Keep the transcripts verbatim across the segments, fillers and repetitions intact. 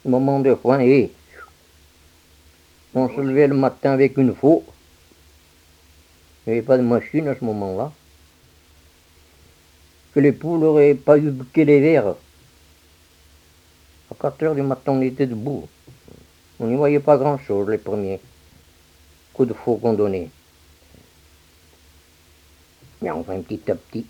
moment de foin, et on se levait le matin avec une faux. Il n'y avait pas de machine à ce moment-là. Que les poules n'auraient pas eu que les vers. À quatre heures du matin, on était debout. On n'y voyait pas grand-chose, les premiers coups de faux qu'on donnait. Mais enfin, petit à petit.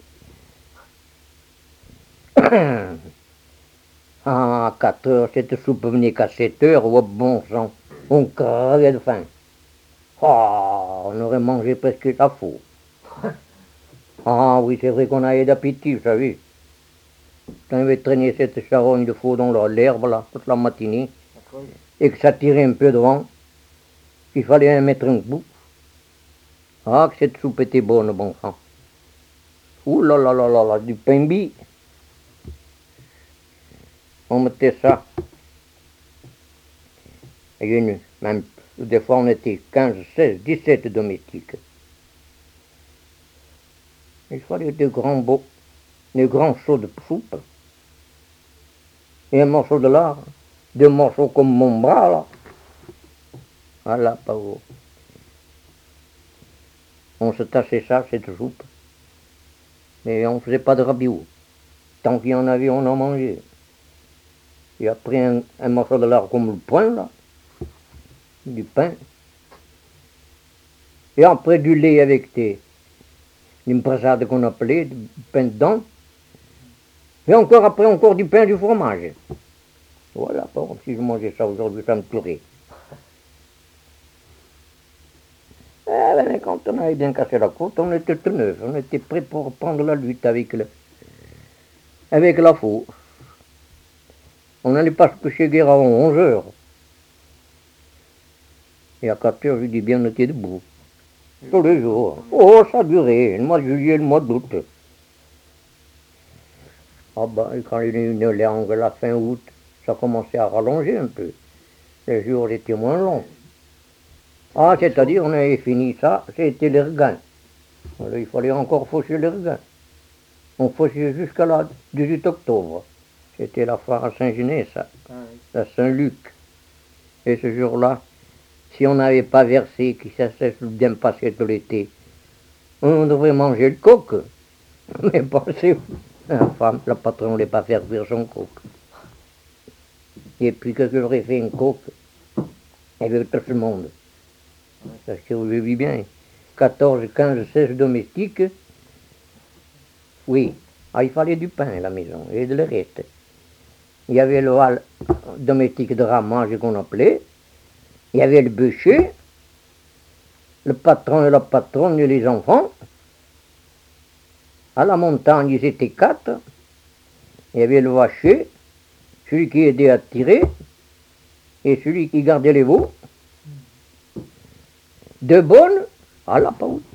À quatre heures, cette soupe venait qu'à sept heures, oh bon sang, on crevait de faim. Oh, on aurait mangé presque la faux. Ah oui, c'est vrai qu'on avait d'appétit, vous savez. Quand on avait traîné cette charogne de faux dans l'herbe, là, toute la matinée, et que ça tirait un peu devant, il fallait en mettre un bout. Ah, que cette soupe était bonne, bon sang. Ouh là là là là là, du pain bis. On mettait ça. Et une, même, des fois on était quinze, seize, dix-sept domestiques. Il fallait de grands beaux, de grands seaux de soupe. Et un morceau de lard, deux morceaux comme mon bras, là. Voilà, pas haut. On se tassait ça, cette soupe. Mais on ne faisait pas de rabiot. Tant qu'il y en avait, on en mangeait. Et après un, un morceau de lard comme le poing, là, du pain. Et après du lait avec des, une brassade qu'on appelait, du pain dedans. Et encore après, encore du pain et du fromage. Voilà, bon, si je mangeais ça aujourd'hui, ça me tuerait. Eh ben, quand on avait bien cassé la côte, on était tout neuf. On était prêt pour prendre la lutte avec, le, avec la faux. On n'allait pas se coucher guère avant onze heures. Et à quatre heures, je dis bien, on était debout. Tous les jours. Oh, ça durait, le mois de juillet, le mois d'août. Ah ben, quand il est venu les la fin août, ça commençait à rallonger un peu. Les jours étaient moins longs. Ah, c'est-à-dire, on avait fini ça, c'était les regains. Alors, il fallait encore faucher les regains. On fauchait jusqu'à la dix-huit octobre. C'était la foire à Saint-Genès, ça, à Saint-Luc. Et ce jour-là, si on n'avait pas versé, qui ça s'est bien passé tout l'été, on devrait manger le coq. Mais pensez, la femme, la patronne ne voulait pas faire cuire son coq. Et puis que j'aurais fait un coq avec tout le monde. Parce que vous vivez bien, quatorze, quinze, seize domestiques. Oui, ah, il fallait du pain à la maison et de le reste. Il y avait le hall domestique de ramage qu'on appelait. Il y avait le bûcher, le patron et la patronne et les enfants. À la montagne, ils étaient quatre. Il y avait le vacher, celui qui aidait à tirer, et celui qui gardait les veaux. Deux bonnes, à la pause.